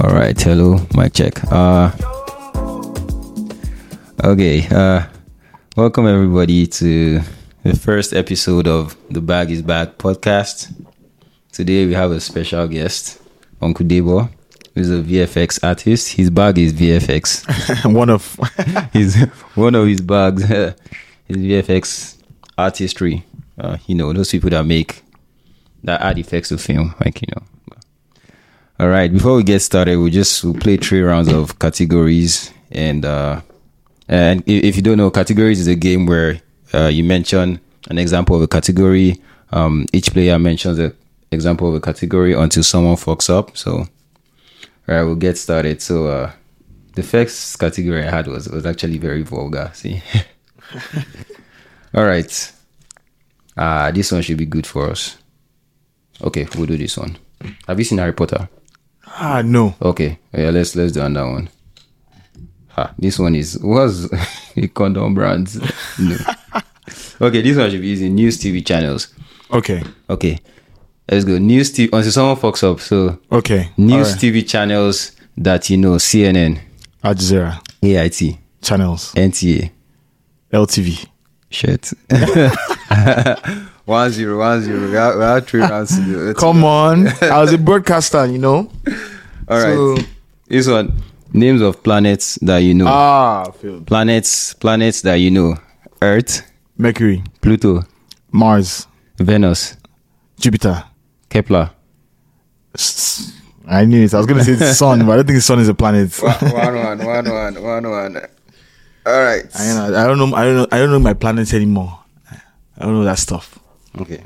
All right, hello, mic check. Welcome everybody to the first episode of the Bag is Back podcast. Today we have a special guest, Uncle Debo, who's a VFX artist. His bag is VFX. one of his bags is VFX artistry. Those people that add effects to film, All right, before we get started, we'll play 3 rounds of categories. And if you don't know, categories is a game where you mention an example of a category. Each player mentions an example of a category until someone fucks up. So, all right, we'll get started. So, the first category I had was actually very vulgar. See? All right. This one should be good for us. Okay, we'll do this one. Have you seen Harry Potter? No. Okay, yeah, let's do another one. This one was a condom brand. No. Okay, this one should be easy. News TV channels. Okay, let's go. News TV until someone fucks up. So okay. News right. TV channels that CNN, Al Jazeera, AIT, channels, NTA, LTV. Shit. 1-0. We have 3 rounds to do. Come on. I was a broadcaster, All right. This one. Names of planets that you know. Field. Planets that you know. Earth. Mercury. Pluto. Mars. Venus. Jupiter. Kepler. I knew it. I was going to say the sun, but I don't think the sun is a planet. 1-1. All right. I don't know my planets anymore. I don't know that stuff. Okay.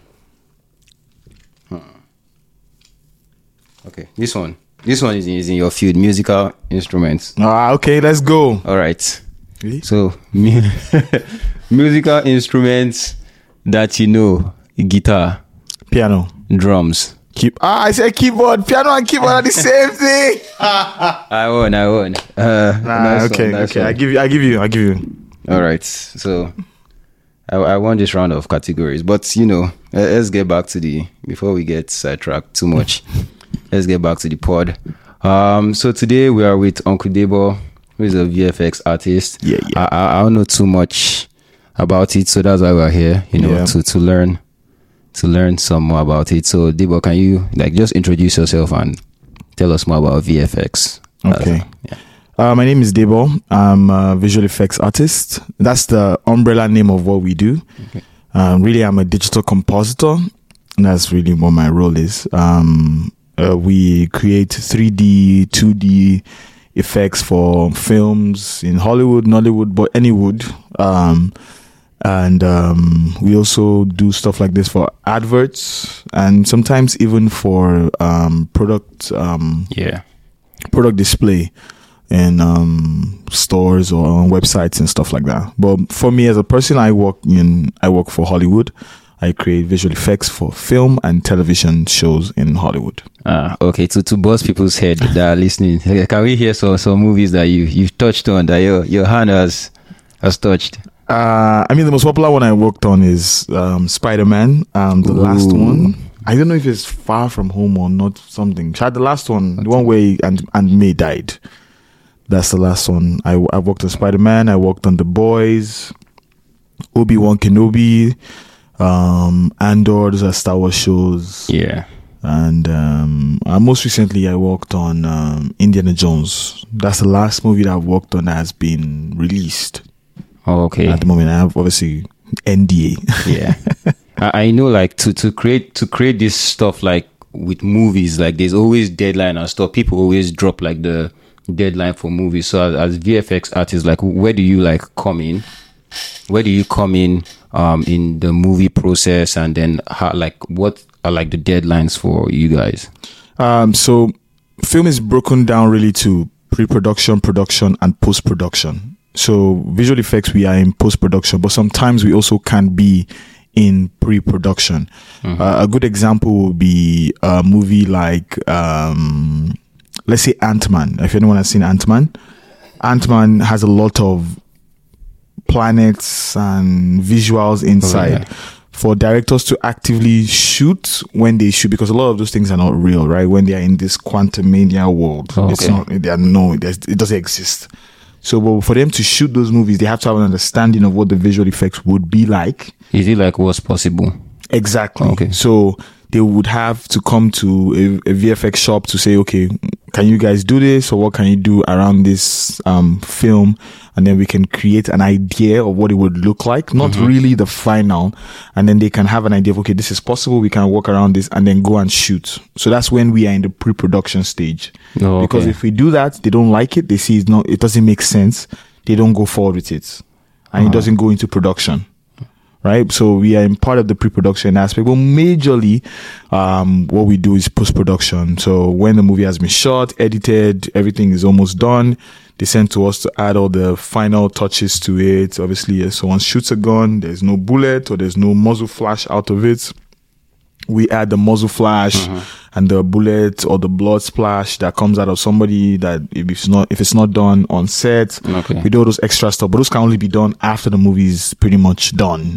Okay. This one is in your field, musical instruments. Okay, let's go. All right. Really? So, musical instruments that you know: guitar, piano, drums. I said keyboard. Piano and keyboard are the same thing. I won. Okay. I give you. All right. So, I won this round of categories, but let's get back to before we get sidetracked too much. Let's get back to the pod. So today we are with Uncle Debo, who is a VFX artist. Yeah. I don't know too much about it, so that's why we're here. To learn some more about it. So Debo, can you just introduce yourself and tell us more about VFX? Okay. My name is Debo. I'm a visual effects artist. That's the umbrella name of what we do. Okay. Really, I'm a digital compositor. And that's really what my role is. We create 3D, 2D effects for films in Hollywood, Nollywood, but any wood. We also do stuff like this for adverts and sometimes even for product display in stores or on websites and stuff like that. But for me as a person, I work for Hollywood. I create visual effects for film and television shows in Hollywood. Okay. To buzz people's head that are listening, can we hear some movies that you've touched on that your hand has touched? The most popular one I worked on is Spider-Man, the last one. I don't know if it's Far From Home or not something. The last one, the one where Aunt May died. That's the last one. I worked on Spider-Man. I worked on The Boys, Obi-Wan Kenobi, Andor. Those are Star Wars shows. Yeah. And most recently I worked on Indiana Jones. That's the last movie that I've worked on that has been released. Oh, okay. At the moment I have obviously NDA. Yeah. I know to create this stuff with movies, there's always deadline and stuff. People always drop the deadline for movies. So as VFX artists, where do you come in? Where do you come in the movie process, and then what are the deadlines for you guys? So film is broken down really to pre-production, production, and post-production. So visual effects, we are in post-production, but sometimes we also can be in pre-production. Mm-hmm. A good example would be a movie like, let's say Ant-Man. If anyone has seen Ant-Man has a lot of planets and visuals inside. Oh, yeah. for directors to actively shoot when they shoot, because a lot of those things are not real, right? When they are in this quantumania world, it's not. It doesn't exist. So, but for them to shoot those movies, they have to have an understanding of what the visual effects would be like. Is it like what's possible? Exactly. Okay. So they would have to come to a VFX shop to say, okay, can you guys do this, or what can you do around this film? And then we can create an idea of what it would look like, not really the final. And then they can have an idea of, okay, this is possible. We can work around this and then go and shoot. So that's when we are in the pre-production stage. Oh, okay. Because if we do that, they don't like it. They see it doesn't make sense. They don't go forward with it. And it doesn't go into production. Right, so we are in part of the pre-production aspect. Well, majorly, what we do is post-production. So when the movie has been shot, edited, everything is almost done, they send to us to add all the final touches to it. Obviously, if someone shoots a gun, there's no bullet or there's no muzzle flash out of it, we add the muzzle flash and the bullet or the blood splash that comes out of somebody, that if it's not done on set, we do all those extra stuff. But those can only be done after the movie is pretty much done.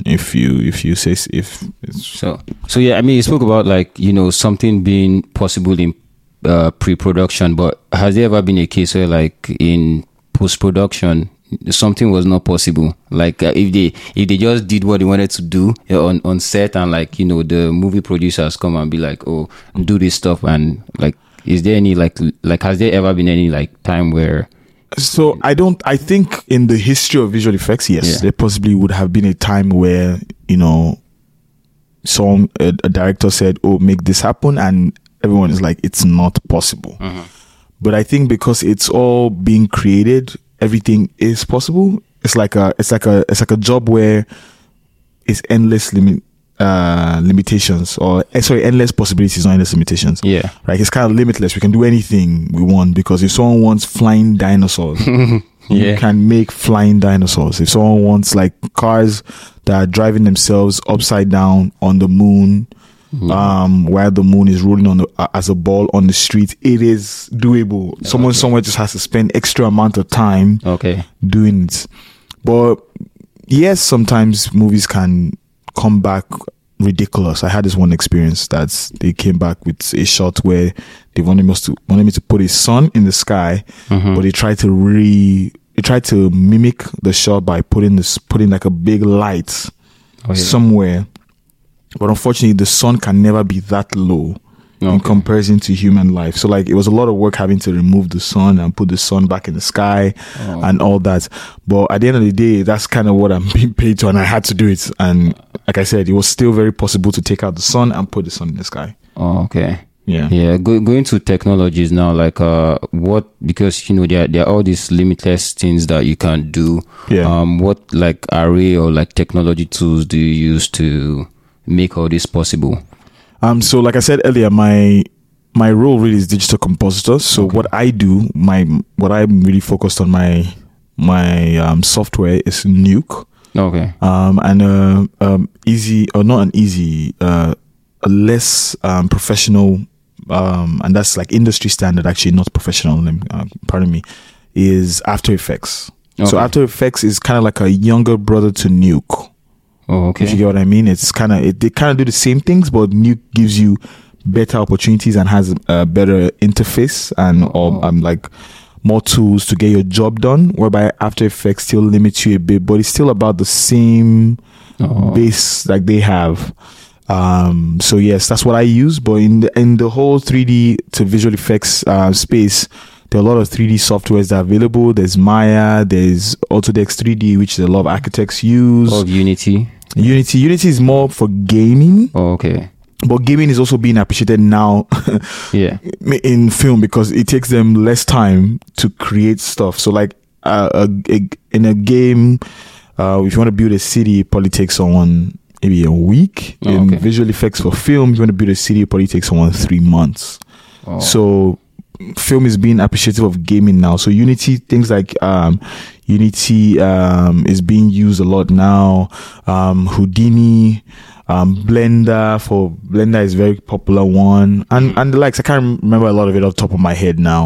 So yeah, I mean, you spoke about like, something being possible in pre-production, but has there ever been a case where like in post-production something was not possible? Like if they just did what they wanted to do on set, and like the movie producers come and be like, oh, do this stuff, and like, is there any like has there ever been any like time where? So I think in the history of visual effects, yes, there possibly would have been a time where a director said, oh, make this happen, and everyone is like, it's not possible. But I think because it's all being created, everything is possible. It's like a job where it's endless limitations, or endless possibilities, not endless limitations. Yeah, right. It's kind of limitless. We can do anything we want, because if someone wants flying dinosaurs, you can make flying dinosaurs. If someone wants like cars that are driving themselves upside down on the moon, while the moon is rolling as a ball on the street, it is doable. Someone somewhere just has to spend extra amount of time doing it. But yes, sometimes movies can come back ridiculous. I had this one experience that they came back with a shot where they wanted me to put a sun in the sky, but they tried to mimic the shot by putting like a big light somewhere. But unfortunately, the sun can never be that low in comparison to human life. So like, it was a lot of work having to remove the sun and put the sun back in the sky and all that. But at the end of the day, that's kind of what I'm being paid to, and I had to do it. And like I said, it was still very possible to take out the sun and put the sun in the sky. Oh, okay. Yeah. Going to technologies now, like because there are all these limitless things that you can do. What like array or like technology tools do you use to make all this possible? So like I said earlier, my role really is digital compositor. So what I do, what I'm really focused on, my software is Nuke. And easy, or not an easy, a less professional, and that's like industry standard, actually not professional, pardon me, is After Effects. So After Effects is kind of like a younger brother to Nuke. If you get what I mean. It's they kind of do the same things, but Nuke gives you better opportunities and has a better interface and like more tools to get your job done, whereby After Effects still limits you a bit, but it's still about the same base like they have. So yes, that's what I use. But in the whole 3D to visual effects space, there are a lot of 3D softwares that are available. There's Maya, there's Autodesk 3D, which a lot of architects use. Unity. Unity is more for gaming. But gaming is also being appreciated now in film, because it takes them less time to create stuff. So like in a game, if you want to build a city, it probably takes someone maybe a week. In visual effects for film, if you want to build a city, it probably takes someone 3 months. So film is being appreciative of gaming now. So Unity, things like Unity is being used a lot now. Houdini, Blender is a very popular one, and the likes. I can't remember a lot of it off the top of my head now.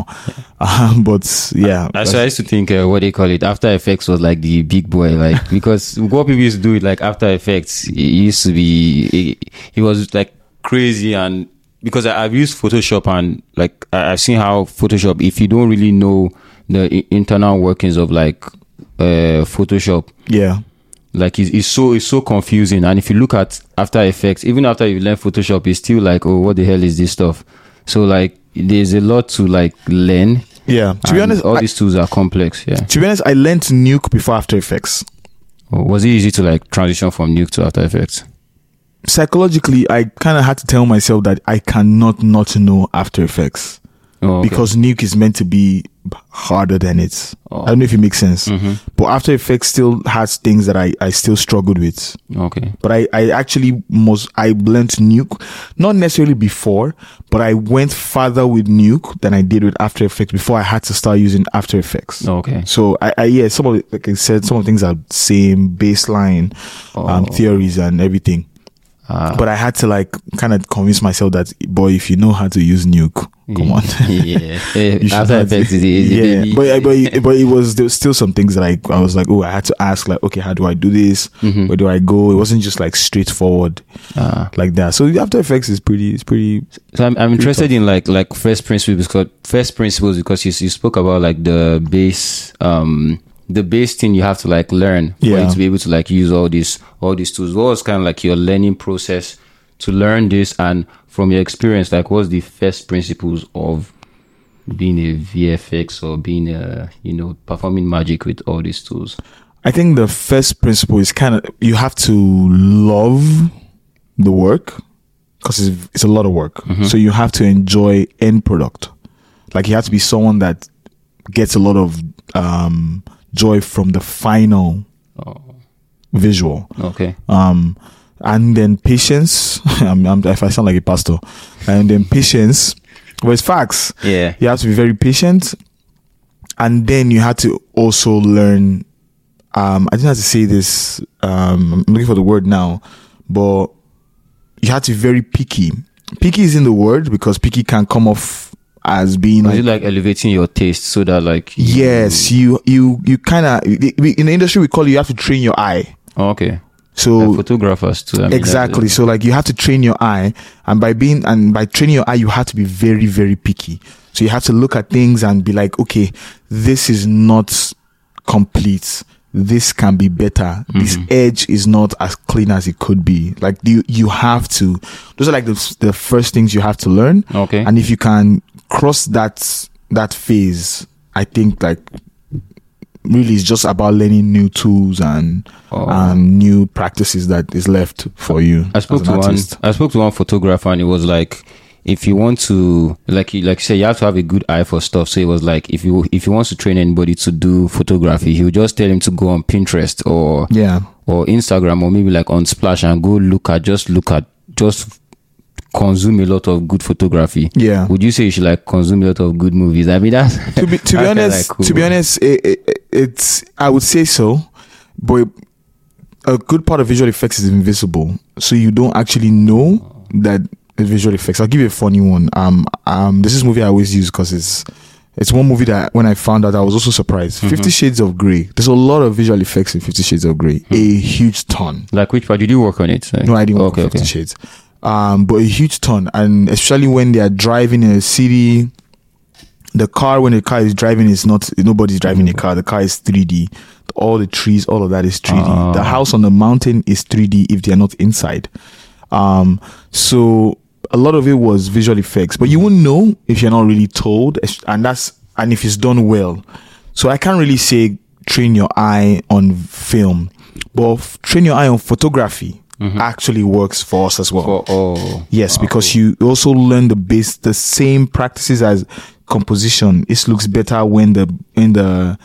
But yeah, that's why I used to think what they call it, After Effects was like the big boy, like because what people used to do it like After Effects, it used to be it was like crazy. And because I've used Photoshop, and like I've seen how Photoshop, if you don't really know the internal workings of like Photoshop, yeah, like it's so confusing. And if you look at After Effects, even after you learn Photoshop, it's still like, oh, what the hell is this stuff? So like there's a lot to like learn. Yeah, to be honest, all these tools are complex. Yeah, to be honest, I learned Nuke before After Effects. Was it easy to like transition from Nuke to After Effects? Psychologically, I kind of had to tell myself that I cannot not know After Effects. Oh, okay. Because Nuke is meant to be harder than it. Oh. I don't know if it makes sense. Mm-hmm. But After Effects still has things that I still struggled with. Okay. But I actually I learned Nuke, not necessarily before, but I went farther with Nuke than I did with After Effects before I had to start using After Effects. Okay. So yeah, some of it, like I said, some of the things are same baseline theories and everything. But I had to like kind of convince myself that, boy, if you know how to use Nuke, come on. Yeah. After Effects is easy. Yeah. But there was still some things that I was like, oh, I had to ask, like, okay, how do I do this? Mm-hmm. Where do I go? It wasn't just like straightforward like that. So After Effects is pretty. So I'm interested in like first principles because you spoke about like the base thing you have to like learn for you to be able to like use all these tools. What was kind of like your learning process to learn this, and from your experience, like what's the first principles of being a VFX or being performing magic with all these tools? I think the first principle is kind of, you have to love the work, because it's a lot of work. Mm-hmm. So you have to enjoy end product. Like you have to be someone that gets a lot of joy from the final visual. Okay. And then patience. If I sound like a pastor, and then patience. Well, it's facts. Yeah. You have to be very patient, and then you have to also learn. I didn't have to say this. I'm looking for the word now, but you have to be very picky. Picky is in the word because picky can come off as being is it like elevating your taste so that like yes, you kind of, in the industry we call it, you have to train your eye. Okay. So like photographers too. I mean, exactly. So like you have to train your eye, and by training your eye, you have to be very, very picky. So you have to look at things and be like, okay, this is not complete. This can be better. Mm-hmm. This edge is not as clean as it could be. Like you have to. Those are like the first things you have to learn. Okay. And if you can cross that phase, I think like really it's just about learning new tools and new practices that is left for you. I spoke to one photographer, and it was like, if you want to, like you say, you have to have a good eye for stuff. So it was like, if he wants to train anybody to do photography, he would just tell him to go on Pinterest or Instagram, or maybe like on Splash, and just consume a lot of good photography. Yeah. Would you say you should like consume a lot of good movies? I mean, that's to be honest. Cool. To be honest, it's I would say so, but a good part of visual effects is invisible, so you don't actually know that visual effects. I'll give you a funny one. This is a movie I always use because it's one movie that when I found out I was also surprised. Mm-hmm. 50 Shades of Grey. There's a lot of visual effects in 50 Shades of Grey. Mm-hmm. A huge ton. Like which part? Did you work on it? Like, no, I didn't work on 50 Shades. But a huge ton, and especially when they are driving in a city, when the car is driving, nobody's driving the car. The car is 3D. All the trees, all of that is 3D. The house on the mountain is 3D if they are not inside. So a lot of it was visual effects, but you wouldn't know if you're not really told, and if it's done well. So I can't really say train your eye on film, but train your eye on photography. Mm-hmm. Actually works for us as well. Because you also learn the same practices as composition. It looks better when the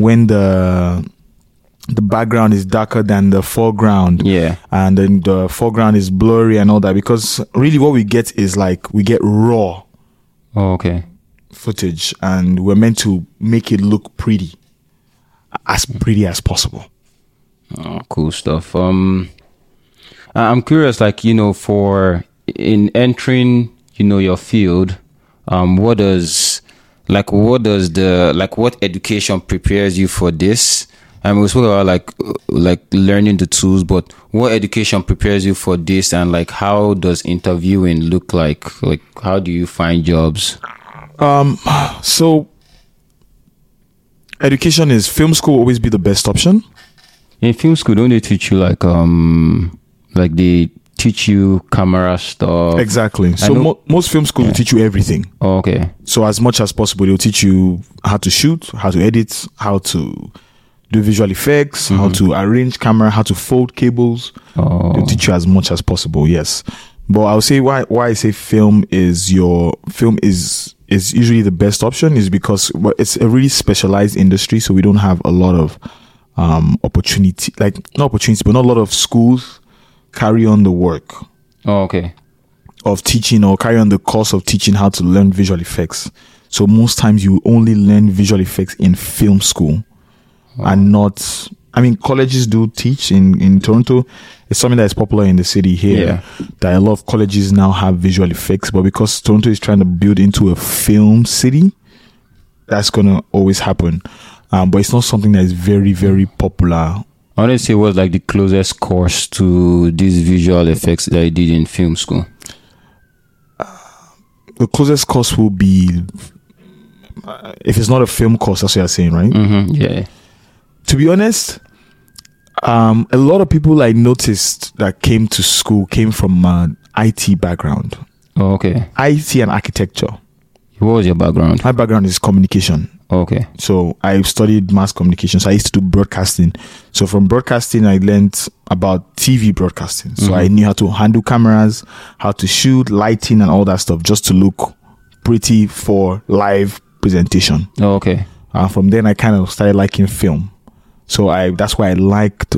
background is darker than the foreground. Yeah. And then the foreground is blurry and all that, because really what we get is like we get raw. Oh, okay. footage, and we're meant to make it look pretty as possible. Oh, cool stuff. I'm curious, like, for in entering, your field, what education prepares you for this? We spoke about like learning the tools, but what education prepares you for this, and like how does interviewing look like? Like, how do you find jobs? So education is film school will always be the best option. In film school, don't they teach you like they teach you camera stuff? Exactly. So most film school will teach you everything. Oh, okay. So as much as possible, they'll teach you how to shoot, how to edit, how to do visual effects, how to arrange camera, how to fold cables. Oh. They'll teach you as much as possible. Yes. But I'll say why I say film is usually the best option is because it's a really specialized industry. So we don't have a lot of opportunity, like not opportunities, but not a lot of schools carry on the work. Oh, okay. Of teaching or carry on the course of teaching how to learn visual effects. So most times you only learn visual effects in film school. And not, I mean, colleges do teach in Toronto. It's something that is popular in the city here. Yeah. That a lot of colleges now have visual effects, but because Toronto is trying to build into a film city, that's gonna always happen. But it's not something that is very, very popular. I want to say what's like the closest course to these visual effects that I did in film school. The closest course will be, if it's not a film course, that's what you're saying, right? Mm-hmm. Yeah. To be honest, a lot of people I noticed that came to school came from an IT background. Oh, okay. IT and architecture. What was your background? My background is communication. Oh, okay. So I studied mass communication. So I used to do broadcasting. So from broadcasting, I learned about TV broadcasting. So I knew how to handle cameras, how to shoot, lighting, and all that stuff just to look pretty for live presentation. Oh, okay. From then, I kind of started liking film. So that's why I liked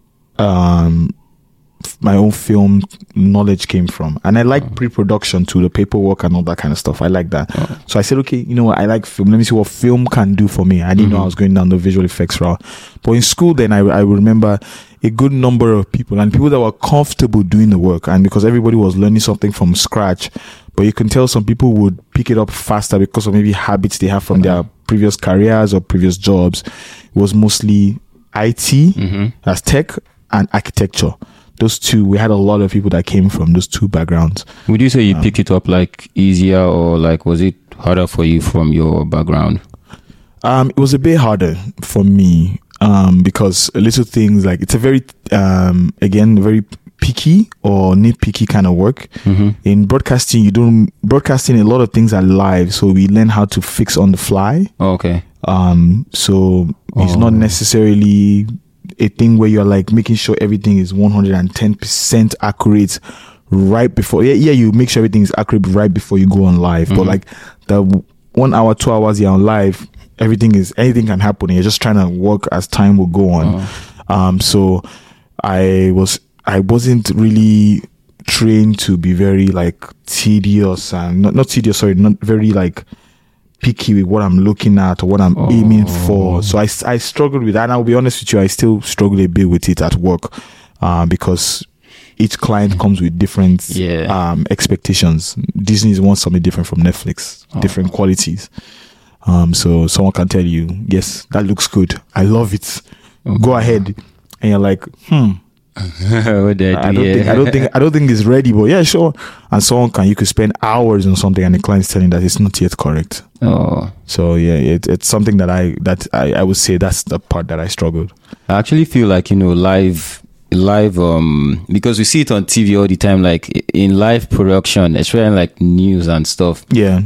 my own film knowledge came from. And I like pre-production too, the paperwork and all that kind of stuff. I like that. Oh. So I said, okay, you know what? I like film. Let me see what film can do for me. I didn't know I was going down the visual effects route. But in school then, I remember a good number of people and people that were comfortable doing the work. And because everybody was learning something from scratch, but you can tell some people would pick it up faster because of maybe habits they have from their previous careers or previous jobs. It was mostly IT as tech and architecture. Those two, we had a lot of people that came from those two backgrounds. Would you say you picked it up like easier, or like was it harder for you from your background? It was a bit harder for me because little things like it's a very very picky or nitpicky kind of work. In broadcasting, a lot of things are live, so we learn how to fix on the fly. Oh, okay. So it's not necessarily a thing where you're like making sure everything is 110% accurate right before. Yeah, you make sure everything is accurate right before you go on live. But like the 1 hour, 2 hours you're on live, anything can happen. You're just trying to work as time will go on. So I wasn't really trained to be very like tedious and not very like picky with what I'm looking at or what I'm aiming for. So I struggled with that, and I'll be honest with you, I still struggle a bit with it at work because each client comes with different expectations. Disney wants something different from Netflix, different qualities. So someone can tell you, yes, that looks good, I love it, go ahead, and you're like, I don't think it's ready, but yeah, sure. And you could spend hours on something and the client's telling that it's not yet correct. Oh, so yeah, it's something that I would say that's the part that I struggled. I actually feel like live because we see it on TV all the time, like in live production, especially like news and stuff. Yeah,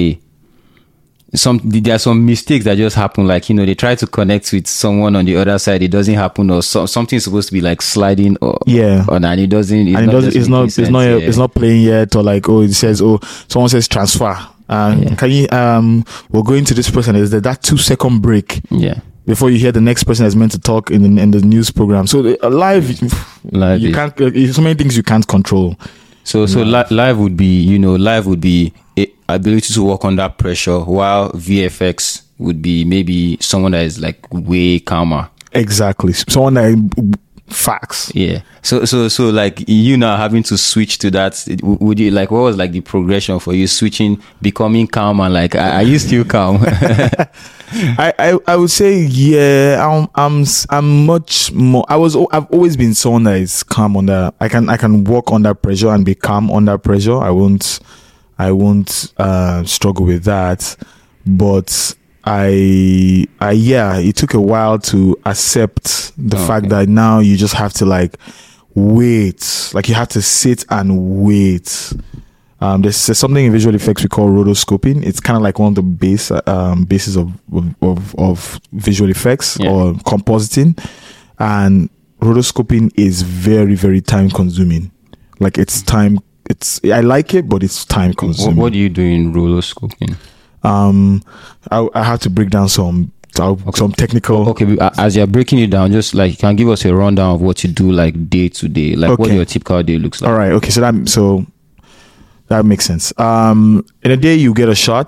there are some mistakes that just happen, like they try to connect with someone on the other side, it doesn't happen, or something's supposed to be like sliding and it doesn't, it's not playing yet, or like it says someone says transfer can you we're going to this person, is there that 2-second break before you hear the next person that's meant to talk in the news program. So live you can't, so many things you can't control. So live would be ability to work under pressure, while VFX would be maybe someone that is like way calmer. Exactly. Someone that facts. Yeah. So like you now having to switch to that, would you like, what was like the progression for you switching, becoming calm, and like, are you still calm? I would say, yeah, I'm much more. I've always been someone that is calm under. I can work under pressure and be calm under pressure. I won't struggle with that. But it took a while to accept the fact that now you just have to like wait, like you have to sit and wait. There's something in visual effects we call rotoscoping. It's kind of like one of the bases of visual effects or compositing. And rotoscoping is very, very time consuming. Like I like it, but it's time consuming. What do you do in rotoscoping? I have to break down some technical. Okay, as you're breaking it down, just like, can you give us a rundown of what you do like day to day, like what your typical day looks like. All right. Okay. So that makes sense. In a day you get a shot.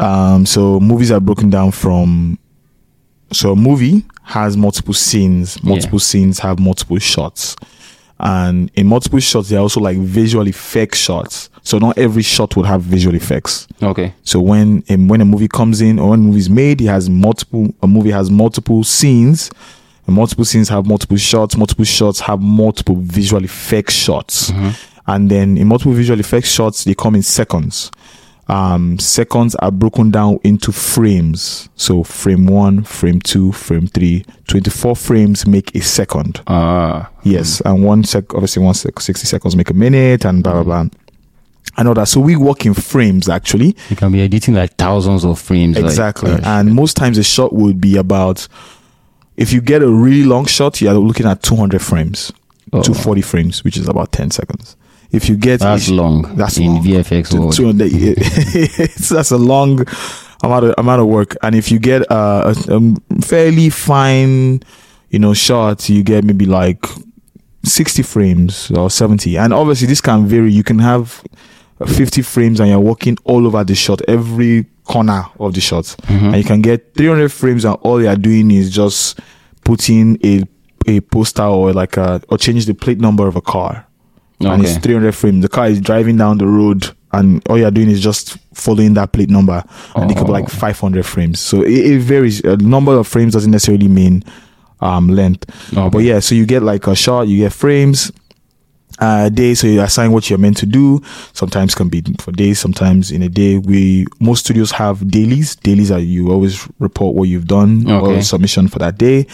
So movies are broken down from. So a movie has multiple scenes. Multiple scenes have multiple shots. And in multiple shots, there are also like visual effects shots. So not every shot would have visual effects. Okay. So when a movie comes in or when a movie is made, a movie has multiple scenes. And multiple scenes have multiple shots. Multiple shots have multiple visual effects shots. Mm-hmm. And then in multiple visual effects shots, they come in seconds. Seconds are broken down into frames. So frame 1, frame 2, frame 3, 24 frames make a second. Yes. And 60 seconds make a minute and blah, blah, blah. And all that. So we work in frames actually. You can be editing like thousands of frames. Exactly. And most times a shot would be about, if you get a really long shot, you're looking at 200 frames, 240 frames, which is about 10 seconds. If you get that's long. That's in long. VFX world. That's a long amount of work. And if you get a fairly fine, shot, you get maybe like 60 frames or 70. And obviously this can vary. You can have 50 frames and you're working all over the shot, every corner of the shot. Mm-hmm. And you can get 300 frames and all you're doing is just putting a poster or or change the plate number of a car. Okay. And it's 300 frames. The car is driving down the road and all you're doing is just following that plate number. And it could be like 500 frames. So it varies. A number of frames doesn't necessarily mean length. Okay. But yeah, so you get like a shot, you get frames a day. So you assign what you're meant to do. Sometimes can be for days, sometimes in a day. Most studios have dailies. Dailies are, you always report what you've done or submission for that day.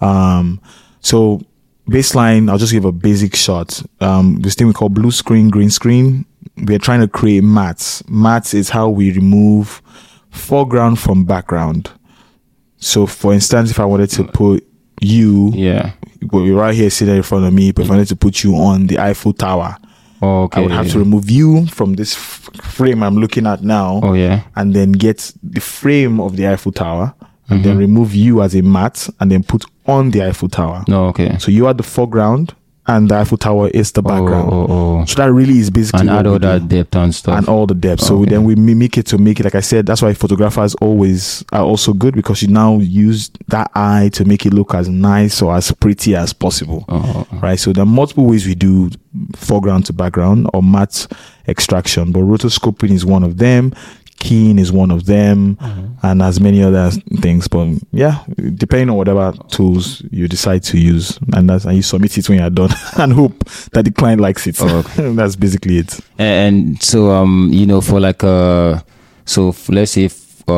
So baseline, I'll just give a basic shot. This thing we call blue screen, green screen. We're trying to create mattes. Mattes is how we remove foreground from background. So for instance, if I wanted to put you, you're right here sitting in front of me, but if I wanted to put you on the Eiffel Tower, I would have to remove you from this frame I'm looking at now. And then get the frame of the Eiffel Tower. And then remove you as a matte and then put on the Eiffel Tower. So you are the foreground and the Eiffel Tower is the background. So that really is basically and add all that depth and stuff. And all the depth. So then we mimic it, like I said, that's why photographers always are also good, because you now use that eye to make it look as nice or as pretty as possible. Right? So there are multiple ways we do foreground to background or matte extraction, but rotoscoping is one of them. Keying is one of them, and as many other things. But yeah, depending on whatever tools you decide to use, and you submit it when you're done, and hope that the client likes it. That's basically it. And so, for like so let's say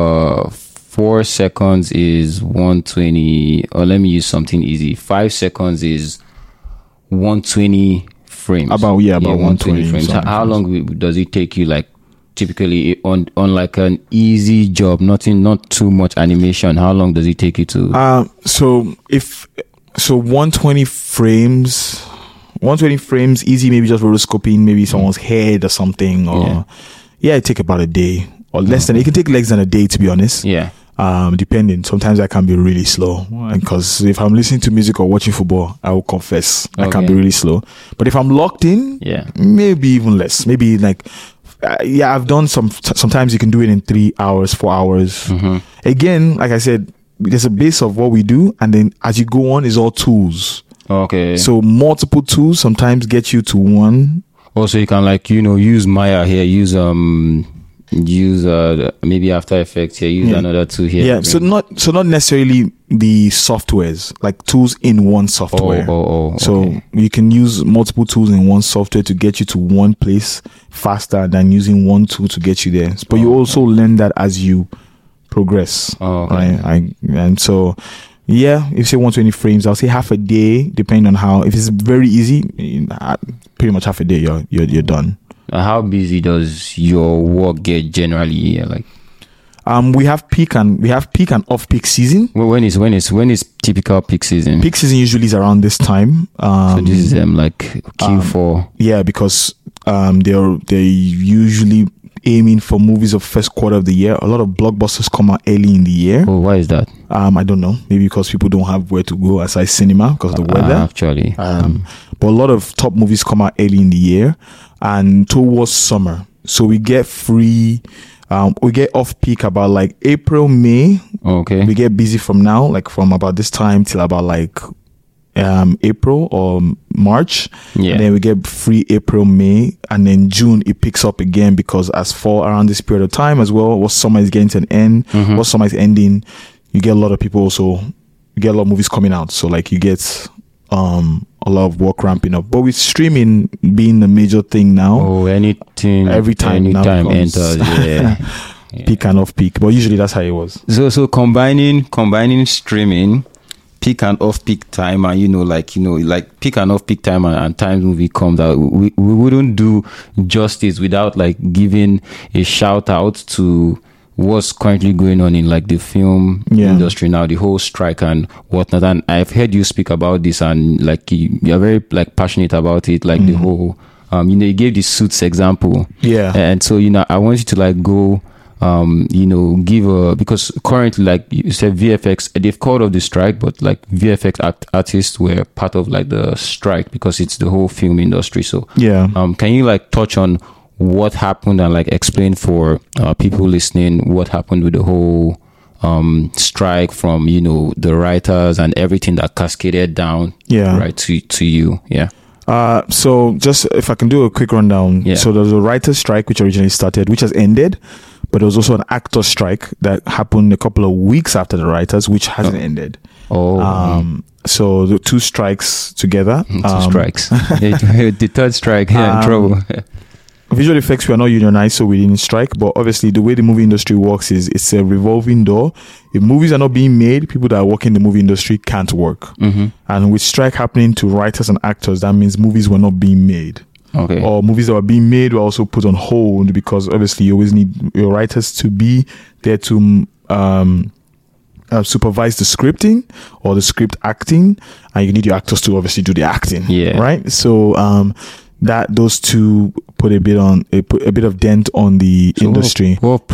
4 seconds is 120, or let me use something easy. 5 seconds is 120 frames. About 120 frames. How long does it take you, like, typically on like an easy job, not too much animation? How long does it take you to? So 120 frames easy, maybe just rotoscoping, maybe someone's head or something, or it take about a day or less than. It can take less than a day, to be honest. Depending. Sometimes I can be really slow, because if I'm listening to music or watching football, I will confess I can be really slow. But if I'm locked in, maybe even less. Maybe like Yeah, I've done sometimes you can do it in 3 hours, 4 hours. Again, like I said, there's a base of what we do, and then as you go on is all tools. Okay. So multiple tools sometimes get you to one. Also, you can use Maya here, use maybe After Effects here, use another tool here. Yeah, so not necessarily the softwares, like tools in one software. So you can use multiple tools in one software to get you to one place faster than using one tool to get you there. But you also learn that as you progress. Right? And so yeah, if you say 120 frames, I'll say half a day, depending on how. If it's very easy, pretty much half a day you're done. How busy does your work get generally? Like, we have peak and off peak season. When is typical peak season? Peak season usually is around this time. So this is like Q4. Yeah, because they're usually aiming for movies of first quarter of the year. A lot of blockbusters come out early in the year. Oh, why is that? I don't know. Maybe because people don't have where to go aside cinema because of the weather. Actually, but a lot of top movies come out early in the year and towards summer. So we get free. We get off peak about like April, May. Okay. We get busy from now, like from about this time till about like April or March. Yeah. And then we get free April, May, and then June it picks up again because as fall around this period of time as well, what summer is getting to an end, what summer is ending, you get a lot of people also, you get a lot of movies coming out. So like you get a lot of work ramping up. But with streaming being the major thing now, every time enters, yeah. Peak and off peak. But usually that's how it was. So combining streaming, peak and off peak time, and like peak and off peak time and time movie comes out, we wouldn't do justice without like giving a shout out to what's currently going on in like the film industry now, the whole strike and whatnot. And I've heard you speak about this, and like you're very like passionate about it, like the whole you gave the Suits example, and so I want you to like go give because currently, like you said, VFX, they've called off the strike, but like VFX artists were part of like the strike because it's the whole film industry. So can you like touch on what happened and like explain for people listening what happened with the whole strike from the writers and everything that cascaded down right to you? So just if I can do a quick rundown. So there was a writer's strike which originally started, which has ended, but there was also an actor strike that happened a couple of weeks after the writers, which hasn't ended. So the two strikes together. Strikes. The third strike, in trouble. Visual effects, we are not unionized, so we didn't strike. But obviously, the way the movie industry works is it's a revolving door. If movies are not being made, people that work in the movie industry can't work. And with strike happening to writers and actors, that means movies were not being made. Okay. Or movies that were being made were also put on hold because obviously you always need your writers to be there to supervise the scripting or the script acting, and you need your actors to obviously do the acting. Right. So that those two put a bit of dent on the industry. What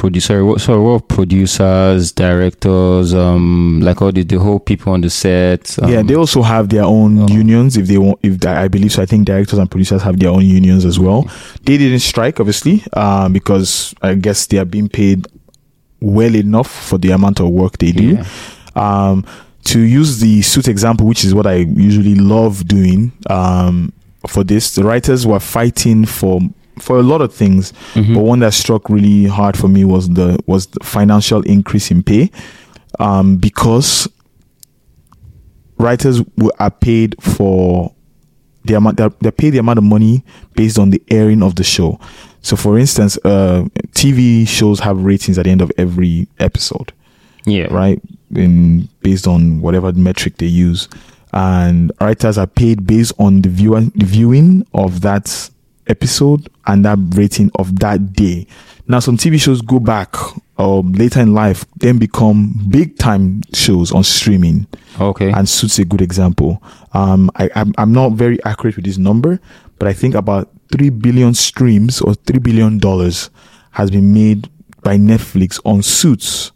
producers, directors, like all the whole people on the set? They also have their own unions if they want. I believe so. I think directors and producers have their own unions as well. They didn't strike, obviously, because I guess they are being paid well enough for the amount of work they do. To use the Suit example, which is what I usually love doing. For this, the writers were fighting for a lot of things, but one that struck really hard for me was the financial increase in pay, because writers are paid for the amount they're paid the amount of money based on the airing of the show. So, for instance, TV shows have ratings at the end of every episode, right? Based on whatever metric they use. And writers are paid based on the viewing of that episode and that rating of that day. Now, some TV shows go back later in life, then become big time shows on streaming. Okay. And Suits a good example. I'm not very accurate with this number, but I think about 3 billion streams or $3 billion has been made by Netflix on Suits.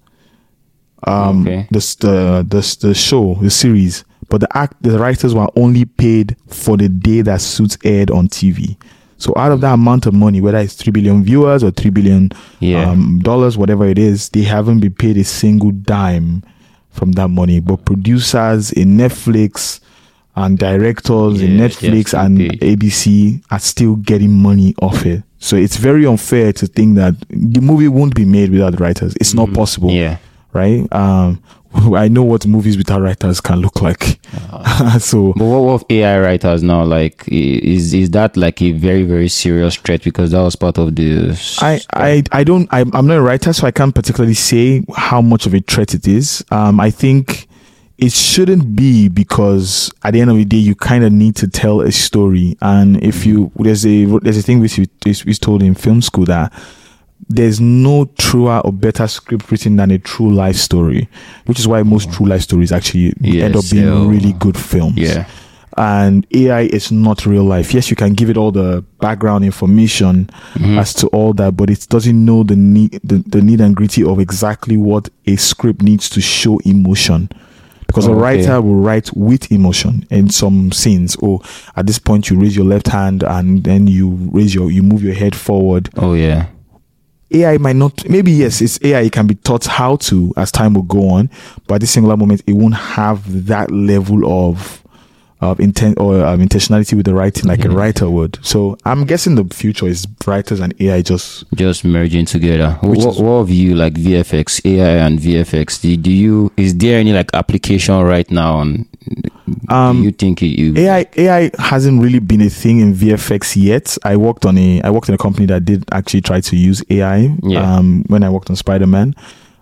The show, the series. But the writers were only paid for the day that Suits aired on TV. So out of that amount of money, whether it's 3 billion viewers or $3 billion dollars, whatever it is, they haven't been paid a single dime from that money. But producers in Netflix and directors in Netflix and ABC are still getting money off it. So it's very unfair to think that the movie won't be made without writers. It's not possible. Yeah. Right? I know what movies without writers can look like. So, but what of AI writers now? Like, is that like a very, very serious threat? Because that was part of the. I'm not a writer, so I can't particularly say how much of a threat it is. I think it shouldn't be, because at the end of the day, you kind of need to tell a story. And if there's a thing which we told in film school, that there's no truer or better script written than a true life story, which is why most true life stories actually end up being really good films. Yeah. And AI is not real life. Yes, you can give it all the background information as to all that, but it doesn't know the need and gritty of exactly what a script needs to show emotion. Because a writer will write with emotion in some scenes. At this point you raise your left hand and then you move your head forward. Oh yeah. AI might not, maybe yes, it's AI, it can be taught how to as time will go on, but at this singular moment it won't have that level of intent or intentionality with the writing like a writer would. So I'm guessing the future is writers and AI just merging together. What of you, like VFX, AI and VFX? Is there any like application right now on? Do you think AI hasn't really been a thing in VFX yet. I worked in a company that did actually try to use AI when I worked on Spider-Man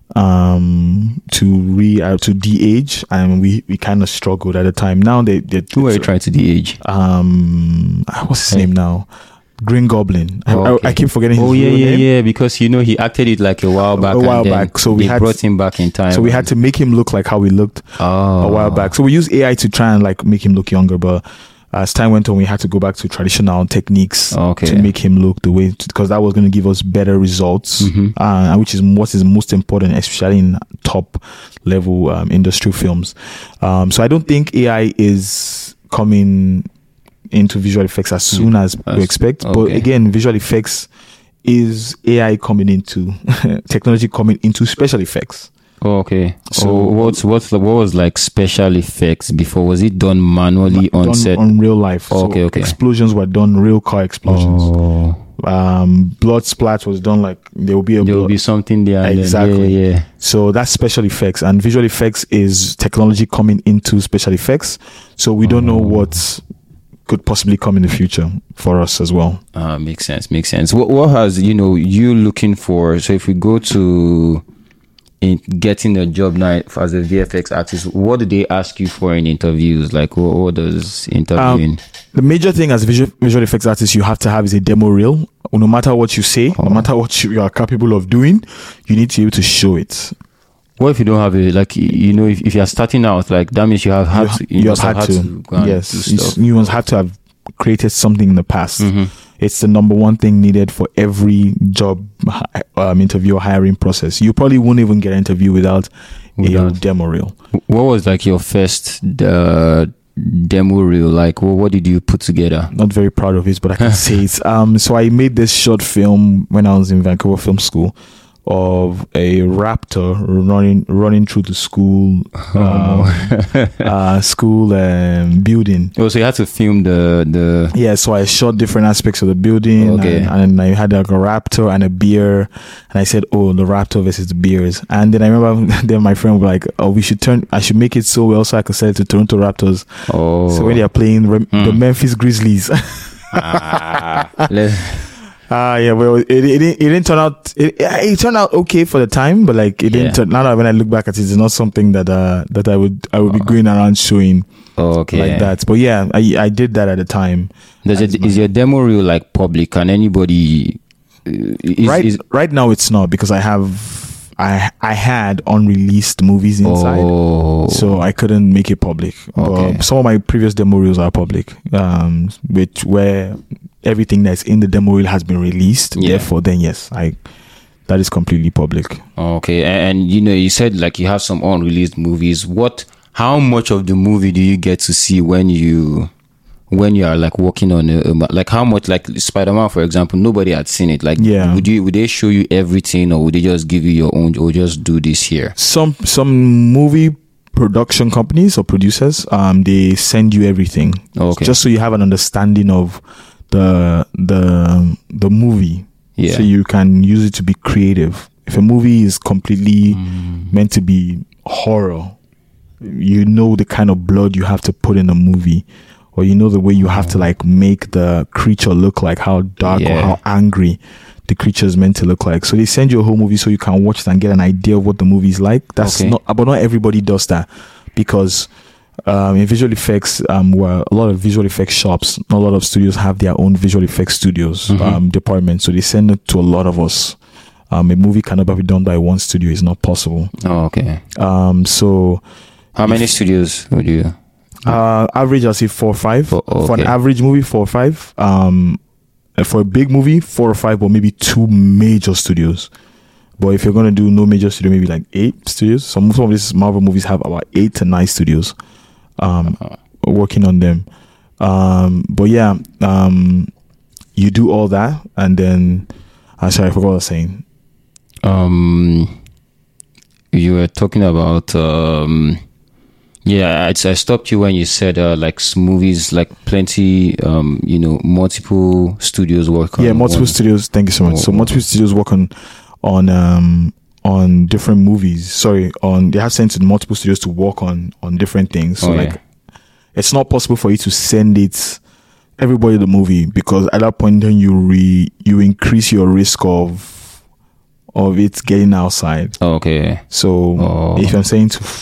to de-age, and we kind of struggled at the time. Now who are you trying to de-age? What's his name now? Green Goblin. I keep forgetting his name. Yeah, because he acted it like a while back. So we brought him back in time. So we had to make him look like how we looked a while back. So we used AI to try and like make him look younger, but as time went on, we had to go back to traditional techniques to make him look the way, because that was going to give us better results, which is what is most important, especially in top level industrial films. So I don't think AI is coming into visual effects as soon as we expect. But again, visual effects is AI coming into technology coming into special effects. Okay. So what was like special effects before? Was it done manually on set? On real life. Okay. Explosions were done, real car explosions. Blood splat was done like there will be something there. Exactly. Yeah. So that's special effects, and visual effects is technology coming into special effects. So we don't know what could possibly come in the future for us as well. Makes sense. What has you looking for? So if we go to in getting a job now as a VFX artist, what do they ask you for in interviews? Like, what does interviewing? The major thing as a visual effects artist you have to have is a demo reel. No matter what you say, no matter what you are capable of doing, you need to be able to show it. What if you don't have it? Like, if you are starting out, like that means you have had to. You must have had to. Yes, you must have to have created something in the past. It's the number one thing needed for every job interview or hiring process. You probably won't even get an interview without a demo reel. What was like your first demo reel? Like, what did you put together? Not very proud of it, but I can say it. So I made this short film when I was in Vancouver Film School of a raptor running through the school building. Oh, so you had to film the yeah. So I shot different aspects of the building, and I had like a raptor and a bear, and I said, "Oh, the raptor versus the bears." And then I remember then my friend was like, "Oh, I should make it so well so I could sell it to Toronto Raptors." Oh, so when they are playing the Memphis Grizzlies. Well, it didn't turn out. It turned out okay for the time, but like it didn't. Now that when I look back at it, it's not something that I would be going around showing. Like that. But yeah, I did that at the time. Is your demo reel like public? Can anybody? Right now, it's not, because I had unreleased movies inside, so I couldn't make it public. But some of my previous demo reels are public, where everything that's in the demo reel has been released. Therefore, then yes, that is completely public. Okay, and you said like you have some unreleased movies. How much of the movie do you get to see when you when you are like working on like how much, like Spider-Man for example, nobody had seen it. Like, Yeah. would they show you everything, or would they just give you your own, or just do this here? Some movie production companies or producers, they send you everything, Okay. just so you have an understanding of the movie, Yeah. so you can use it to be creative. If a movie is completely meant to be horror, you know the kind of blood you have to put in a movie, or you know the way you have to like make the creature look like, how dark or how angry the creature is meant to look like. So they send you a whole movie so you can watch it and get an idea of what the movie is like. That's not, but not everybody does that, because in visual effects, where a lot of visual effects shops, a lot of studios have their own visual effects studios department. So they send it to a lot of us. A movie cannot be done by one studio; it's not possible. Oh, okay. So how many studios would you? Average, I'll say 4 or 5. For an Okay. average movie, 4 or 5. For a big movie, 4 or 5, or maybe 2 major studios. But if you're gonna do no major studio, maybe like 8 studios. Some of these Marvel movies have about 8 to 9 studios working on them. But yeah, you do all that, and then sorry, I forgot what I was saying. You were talking about I stopped you when you said like movies, like plenty multiple studios work on. Yeah, multiple studios. Thank you so much. So multiple studios work on different movies. Sorry, they have sent to multiple studios to work on different things. So it's not possible for you to send everybody the movie, because at that point then you increase your risk of it getting outside. Okay. So if I'm saying to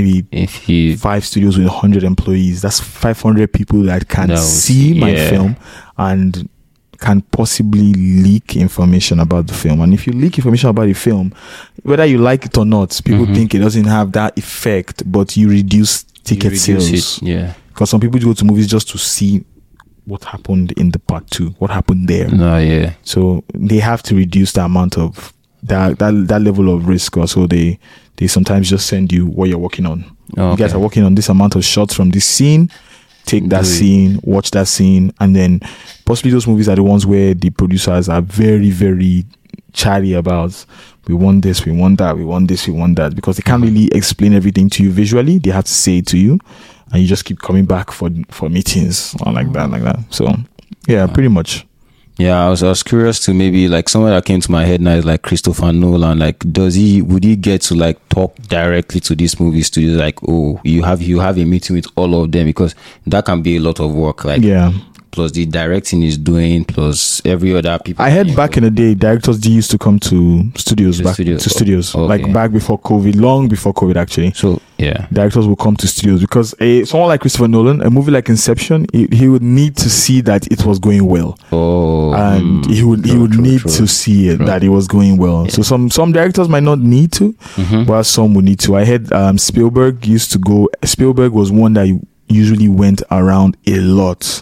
maybe 5 studios with 100 employees, that's 500 people that can see my film and can possibly leak information about the film. And if you leak information about the film, whether you like it or not, people think it doesn't have that effect, but you reduce ticket sales. Yeah. Because some people go to movies just to see what happened in the part 2, what happened there. So they have to reduce the amount of that level of risk. Also, they sometimes just send you what you're working on. You guys are working on this amount of shots from this scene. Take that scene, watch that scene, and then possibly those movies are the ones where the producers are very, very chatty about, we want this, we want that, we want this, we want that, because they can't really explain everything to you visually. They have to say it to you, and you just keep coming back for meetings or like that. So yeah, pretty much. Yeah, I was curious to maybe like someone that came to my head now is like Christopher Nolan. Like, would he get to like talk directly to these movie studios? Like, oh, you have a meeting with all of them, because that can be a lot of work. Like, plus the directing is doing, plus every other people. I heard back in the day, directors used to come to studios, like back before COVID, long before COVID actually. So yeah, directors will come to studios, because someone like Christopher Nolan, a movie like Inception, he would need to see that it was going well. And he would need to see it that it was going well. So some directors might not need to, but some would need to. I heard Spielberg used to go. Spielberg was one that usually went around a lot.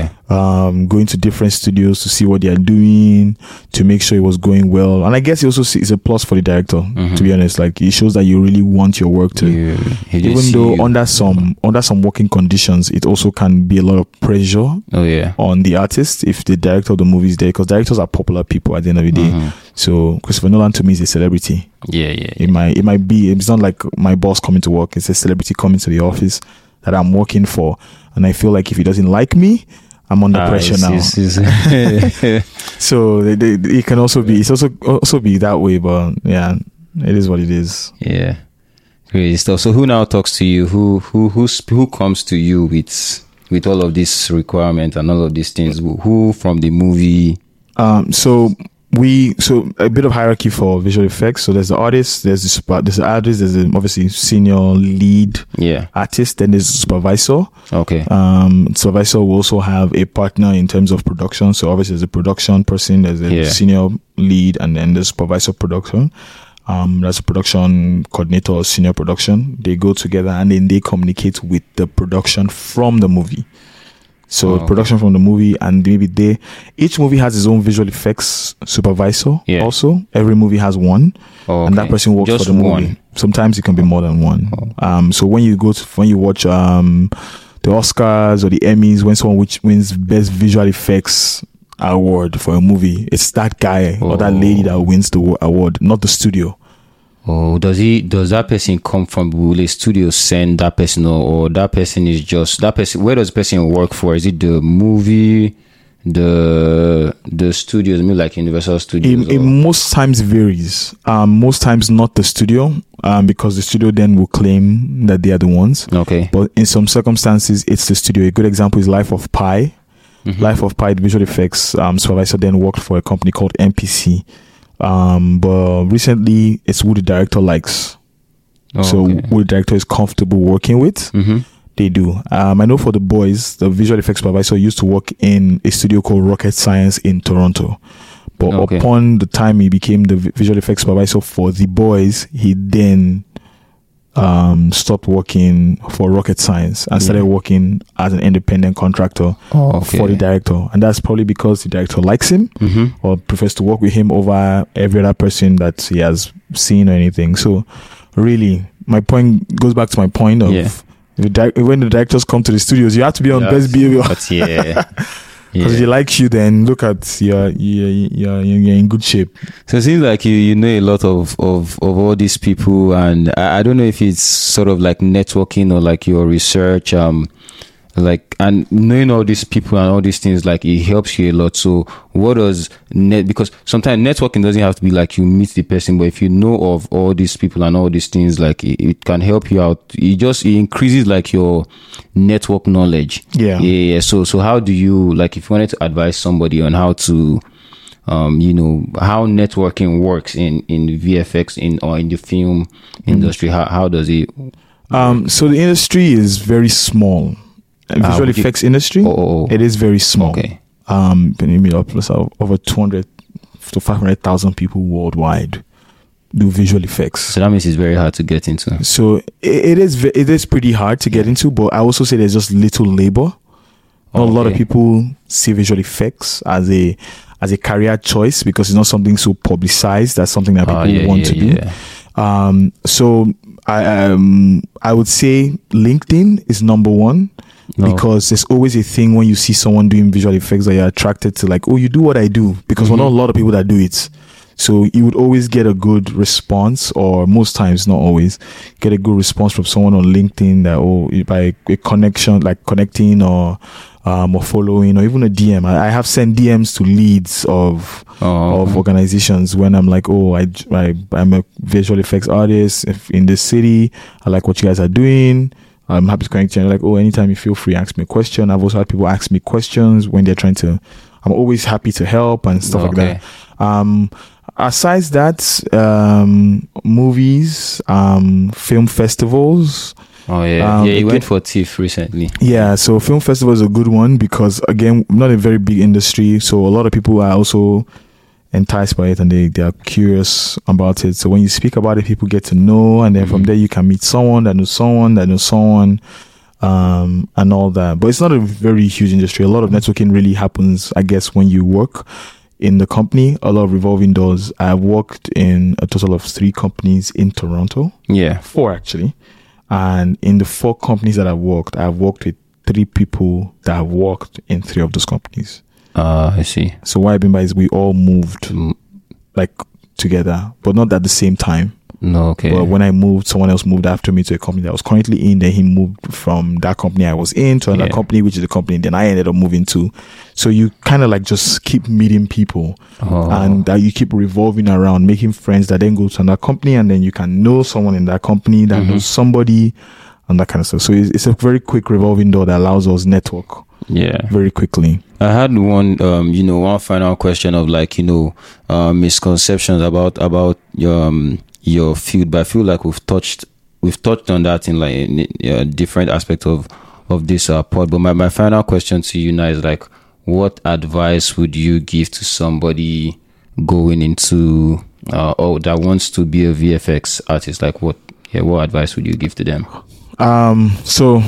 Going to different studios to see what they are doing, to make sure it was going well. And I guess it also is a plus for the director, to be honest. Like, it shows that you really want your work to, even though under some working conditions, it also can be a lot of pressure on the artist if the director of the movie is there, because directors are popular people at the end of the day. So Christopher Nolan to me is a celebrity. It might be, it's not like my boss coming to work. It's a celebrity coming to the office that I'm working for, and I feel like if he doesn't like me, I'm under pressure now. So it can also be, it's also be that way, but yeah, it is what it is. Yeah, great stuff. So who now talks to you? Who comes to you with all of this requirement and all of these things? Who from the movie? So a bit of hierarchy for visual effects. So there's the artist, there's the artist, there's the obviously senior lead artist, then there's the supervisor. Supervisor will also have a partner in terms of production. So obviously there's a production person, there's a senior lead, and then there's supervisor production. That's a production coordinator or senior production. They go together and then they communicate with the production from the movie. So production from the movie, and maybe each movie has its own visual effects supervisor. Also, every movie has one, and that person works for the movie. Sometimes it can be more than one. So when you watch the Oscars or the Emmys, when someone which wins best visual effects award for a movie, it's that guy or that lady that wins the award, not the studio. Oh, does that person come from, will a studio send that person, or that person is just that person? Where does the person work for? Is it the movie, the studios, I mean, like Universal Studios? It most times varies. Most times not the studio, because the studio then will claim that they are the ones. Okay. But in some circumstances, it's the studio. A good example is Life of Pi. Life of Pi, the visual effects supervisor, then worked for a company called MPC. But recently, it's who the director likes. So who the director is comfortable working with, they do. I know for The Boys, the visual effects supervisor used to work in a studio called Rocket Science in Toronto. But upon the time he became the visual effects supervisor for The Boys, he then stopped working for Rocket Science and started working as an independent contractor for the director. And that's probably because the director likes him or prefers to work with him over every other person that he has seen or anything. So really, my point goes back to my point of when the directors come to the studios, you have to be on best behavior. But Because if he likes you, then look at you're in good shape. So it seems like you know a lot of all these people, and I don't know if it's sort of like networking or like your research, like, and knowing all these people and all these things, like, it helps you a lot. So what does because sometimes networking doesn't have to be like you meet the person, but if you know of all these people and all these things, like, it can help you out. It increases like your network knowledge. Yeah. So how do you, like, if you wanted to advise somebody on how to how networking works in VFX or in the film industry, how does it so the industry is very small. Visual effects industry, it is very small. Okay. Over 200 to 500,000 people worldwide do visual effects. So that means it's very hard to get into. So it is pretty hard to get into, but I also say there's just little labor. A lot of people see visual effects as a career choice because it's not something so publicized. That's something that people want to do. So I would say LinkedIn is number one. Because there's always a thing when you see someone doing visual effects that you're attracted to, like, oh, you do what I do, because we're not a lot of people that do it. So you would always get a good response, or most times, not always, get a good response from someone on LinkedIn that, by a connection, like connecting or following, or even a DM. I have sent DMs to leads of organizations when I'm like, I'm a visual effects artist in this city. I like what you guys are doing. I'm happy to connect you. And like, anytime you feel free, ask me a question. I've also had people ask me questions when they're trying to. I'm always happy to help and stuff like that. Aside that, movies, film festivals. You went for TIFF recently. Yeah, so film festival is a good one because, again, not a very big industry, so a lot of people are also enticed by it and they are curious about it. So when you speak about it, people get to know, and then from there you can meet someone that knows someone that knows someone, and all that. But it's not a very huge industry. A lot of networking really happens, I guess, when you work in the company. A lot of revolving doors. I've worked in a total of 3 companies in Toronto. 4 actually. And in the 4 companies that I've worked with 3 people that have worked in 3 of those companies. I see. So what I mean by is we all moved like together, but not at the same time. No, okay. But when I moved, someone else moved after me to a company that I was currently in. Then he moved from that company I was in to another company, which is the company then I ended up moving to. So you kind of like just keep meeting people, and you keep revolving around, making friends that then go to another company, and then you can know someone in that company that knows somebody, and that kind of stuff. So it's a very quick revolving door that allows us network. Very quickly. I had one final question of like, misconceptions about your field, but I feel like we've touched on that in like in different aspects of this pod. But my final question to you now is like, what advice would you give to somebody going into that wants to be a VFX artist? Like what advice would you give to them? So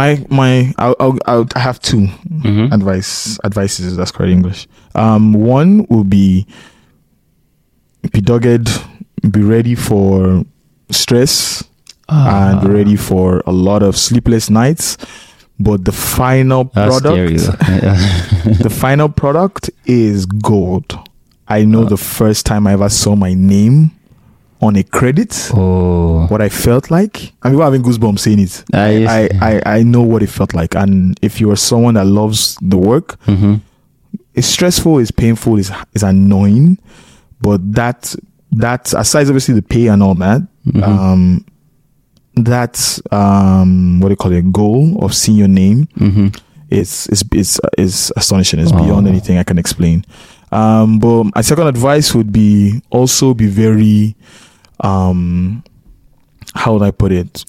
I have 2 advices. That's correct English. One will be dogged, be ready for stress, and be ready for a lot of sleepless nights. but the final That's product, scary. the final product is gold. I know the first time I ever saw my name on a credit, Oh, what I felt like. I mean, we're having goosebumps saying it. I know what it felt like. And if you are someone that loves the work, it's stressful, it's painful, it's annoying. But that aside obviously the pay and all that, that what do you call it, goal of seeing your name, is astonishing. It's beyond anything I can explain. But my second advice would be also be very how would I put it?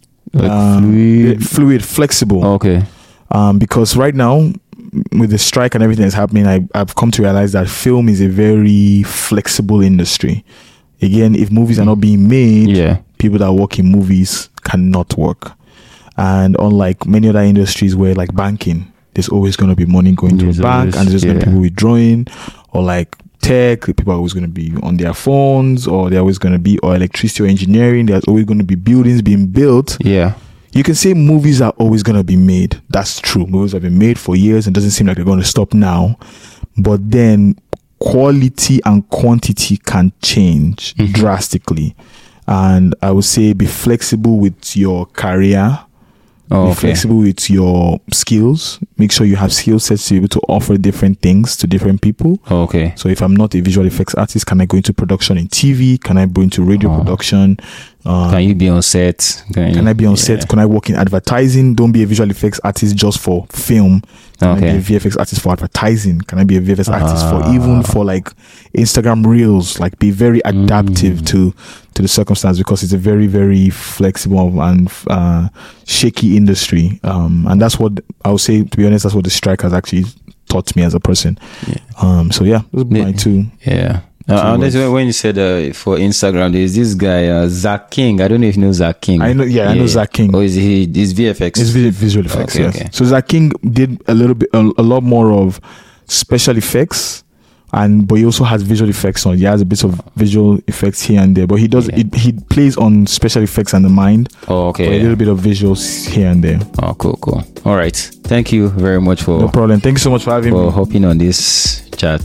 Like Fluid, flexible. Okay. Because right now, with the strike and everything that's happening, I've come to realize that film is a very flexible industry. Again, if movies are not being made, people that work in movies cannot work. And unlike many other industries where, like banking, there's always going to be money going to a bank, and there's going to be people withdrawing, or like tech, people are always going to be on their phones, or they're always going to be, or electricity or engineering, there's always going to be buildings being built. Yeah. You can say movies are always going to be made. That's true. Movies have been made for years and doesn't seem like they're going to stop now. But then quality and quantity can change drastically. And I would say be flexible with your career. Be flexible with your skills. Make sure you have skill sets to be able to offer different things to different people. Okay. So if I'm not a visual effects artist, can I go into production in TV? Can I go into radio production? Can you be on set? Can I be on set? Can I work in advertising? Don't be a visual effects artist just for film. Can I be a VFX artist for advertising? Can I be a VFX artist for even for like Instagram reels? Like be very adaptive to the circumstance, because it's a very, very flexible and shaky industry. And that's what I would say, to be honest, that's what the strike has actually taught me as a person. So yeah, those are my two. Yeah. When you said for Instagram, there's this guy Zach King. I don't know if you know Zach King. I know. Yeah, I know Zach King. Oh, is he's VFX? It's visual effects. Okay, yes. okay. So Zach King did a lot more of special effects, but he also has visual effects on. He has a bit of visual effects here and there, but he does he plays on special effects and the mind. Oh, okay. A little bit of visuals here and there. Oh, cool. All right. Thank you very much for. No problem. Thank you so much for having me. Hopping on this chat.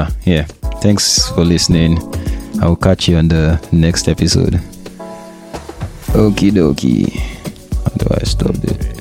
Thanks for listening. I will catch you on the next episode. Okie dokie. How do I stop it?